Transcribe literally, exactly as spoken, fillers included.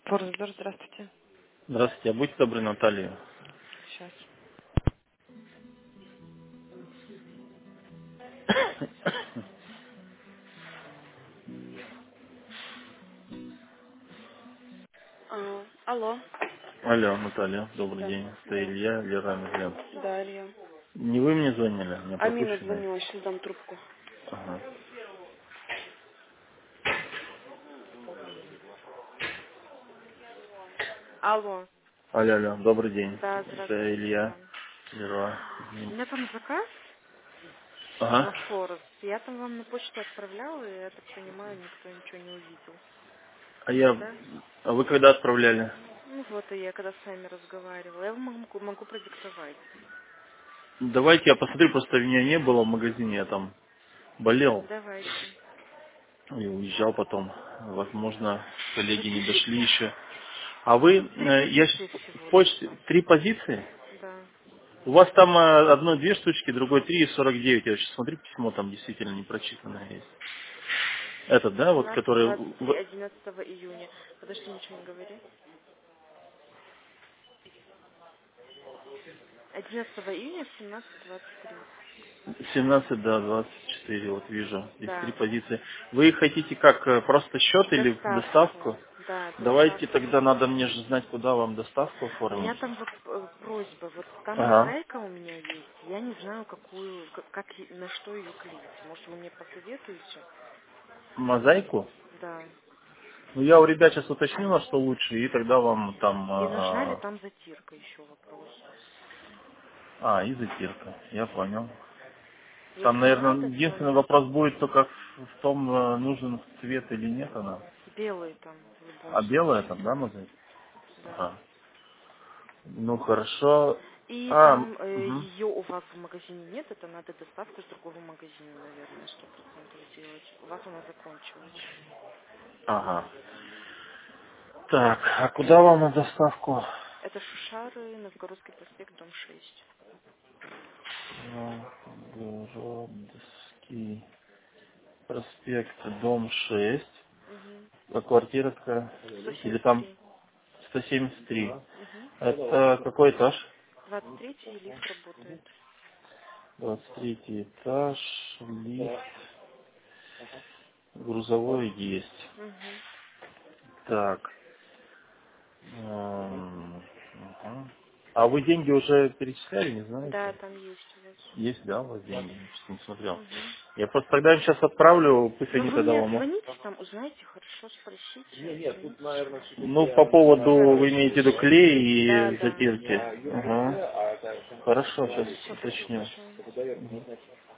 Форсбер, здравствуйте. Здравствуйте, а будьте добры, Наталья. Сейчас. А, алло. Алло, Наталья, добрый Да, день. Это да. Илья, Лера Мезлен. Да, Илья. Не вы мне звонили, мне Амина пропущенный. звонила, сейчас дам трубку. Ага. Алло. Алло, алло, добрый день. Да, Это здравствуйте, Илья, да. Лера. У меня там заказ Ага. на Форекс. Я там вам на почту отправляла, и я так понимаю, никто ничего не увидел. А я... Да? А вы когда отправляли? Ну вот, и я когда с вами разговаривала. Я вам могу, могу продиктовать. Давайте я посмотрю, просто меня не было в магазине, я там болел Давайте. и уезжал потом. Возможно, коллеги не дошли Запишите. еще. А вы, Тут три э, я позиции сейчас в всего почте, должно. три позиции? Да. У вас там э, одной две штучки, другой три и сорок девять. Я сейчас смотрю, письмо там действительно непрочитанное есть. Этот, да, вот семнадцать который... двадцать три в- одиннадцатого июня. Подожди, ничего не говори. одиннадцатого июня в семнадцать двадцать три. семнадцать, да, двадцать четыре, вот вижу. Здесь три Да. позиции. Вы хотите как, э, просто счет или Доставку. доставку? Да, Давайте доставку. тогда надо мне же знать, куда вам доставку У меня оформить. там вот э, просьба, вот там Ага. мозаика у меня есть, я не знаю, какую, к- как, и- на что ее клеить. Может, вы мне посоветуете? Мозаику? Да. Ну, я у ребят сейчас уточню, на что лучше, и тогда вам там... И нужна ли А, там затирка, еще вопрос. а, и затирка. Я понял. Там, Если наверное, надо, единственный звоните. вопрос будет только в в том, э, нужен цвет или нет она. Белый там в любом А белая случае. там, да, мозаика? Да. Ага. Ну, хорошо. И А, там э, угу. ее у вас в магазине нет, это надо доставку с другого магазина, наверное, сто процентов делать. У вас она закончилась. Ага. Так, а куда вам на доставку? Это Шушары, Новгородский проспект, дом шесть. Новгородский проспект, дом шесть. Угу. А квартира какая? сто Или семьдесят там три. сто семьдесят три. Угу. Это какой этаж? двадцать третий лифт работает. Двадцать третий этаж, лифт, грузовой есть. Угу. Так. М, ага. А вы деньги уже перечисляли, не Да, знаете? там есть у вас. Есть, да, у вас деньги? Я чуть не смотрел. Угу. Я просто тогда им сейчас отправлю, пусть Ну они вы тогда мне вам... отзвоните там, узнаете, хорошо, спросите, отзвоните еще раз. Ну, по поводу, вы Хорошо. имеете в виду клей Да, и да, затирки? да. Ага. Хорошо, сейчас Все, спасибо уточню. большое. Мгм.